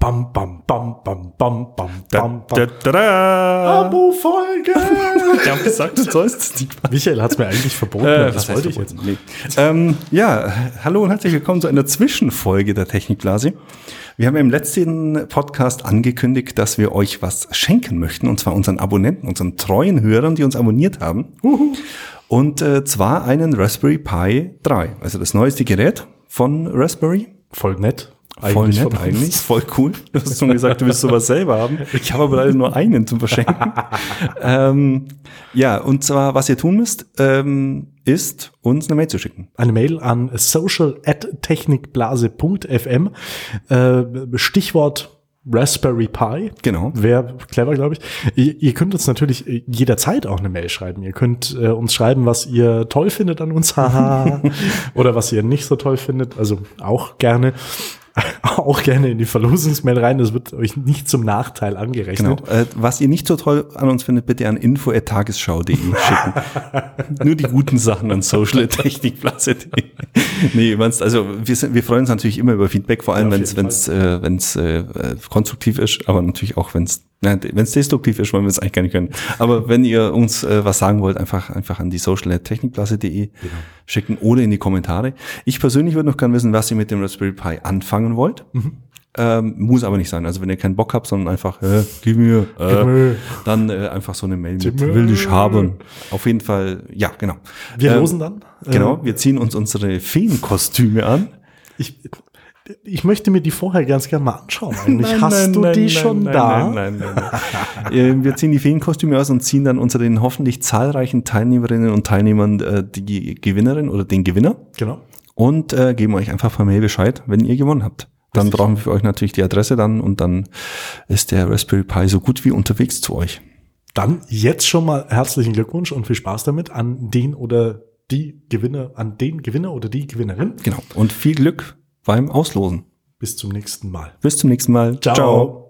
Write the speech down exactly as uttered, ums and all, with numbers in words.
Bam, bam, bam, bam, bam, bam, bam, Da, da, da. Abo-Folge! Ich habe gesagt, du sollst es nicht machen. Michael hat es mir eigentlich verboten. Äh, das wollte ich jetzt. Nee. Ähm, ja, hallo und herzlich willkommen zu einer Zwischenfolge der Technikblase. Wir haben im letzten Podcast angekündigt, dass wir euch was schenken möchten, und zwar unseren Abonnenten, unseren treuen Hörern, die uns abonniert haben. Uhu. Und äh, zwar einen Raspberry Pi drei, also das neueste Gerät von Raspberry. Voll nett. Voll nett eigentlich, voll cool. Du hast schon gesagt, du willst sowas selber haben. Ich habe aber leider nur einen zum Verschenken. ähm, ja, und zwar, was ihr tun müsst, ähm, ist, uns eine Mail zu schicken. Eine Mail an social at technikblase punkt f m. Äh, Stichwort Raspberry Pi. Genau. Wäre clever, glaube ich. Ihr, ihr könnt uns natürlich jederzeit auch eine Mail schreiben. Ihr könnt äh, uns schreiben, was ihr toll findet an uns. Haha. Oder was ihr nicht so toll findet. Also auch gerne. Auch gerne in die Verlosungsmail rein, das wird euch nicht zum Nachteil angerechnet. Genau. Äh, was ihr nicht so toll an uns findet, bitte an info at tagesschau punkt de schicken. Nur die guten Sachen an social at technikblase punkt de. Nee, also wir, sind, wir freuen uns natürlich immer über Feedback, vor allem ja, wenn es wenn's, äh, wenn's, äh, konstruktiv ist, aber natürlich auch wenn es wenn es destruktiv ist, wollen wir es eigentlich gar nicht können. Aber wenn ihr uns äh, was sagen wollt, einfach einfach an die social at technikblase punkt de genau. schicken oder in die Kommentare. Ich persönlich würde noch gerne wissen, was ihr mit dem Raspberry Pi anfangen wollt. Mhm. Ähm, muss aber nicht sein. Also wenn ihr keinen Bock habt, sondern einfach, äh, gib mir, äh, gib mir. dann äh, einfach so eine Mail mit, will ich haben. Auf jeden Fall, ja, genau. Wir ähm, losen dann. Genau, wir ziehen uns unsere Feenkostüme an. Ich Ich möchte mir die vorher ganz gerne mal anschauen. Eigentlich nein, hast nein, du nein, die nein, schon nein, da? Nein, nein, nein, nein. Wir ziehen die Feenkostüme aus und ziehen dann unter den hoffentlich zahlreichen Teilnehmerinnen und Teilnehmern äh, die Gewinnerin oder den Gewinner. Genau. Und äh, geben euch einfach per Mail Bescheid, wenn ihr gewonnen habt. Dann brauchen wir für euch natürlich die Adresse dann und dann ist der Raspberry Pi so gut wie unterwegs zu euch. Dann jetzt schon mal herzlichen Glückwunsch und viel Spaß damit an den oder die Gewinner, an den Gewinner oder die Gewinnerin. Genau. Und viel Glück beim Auslosen. Bis zum nächsten Mal. Bis zum nächsten Mal. Ciao. Ciao.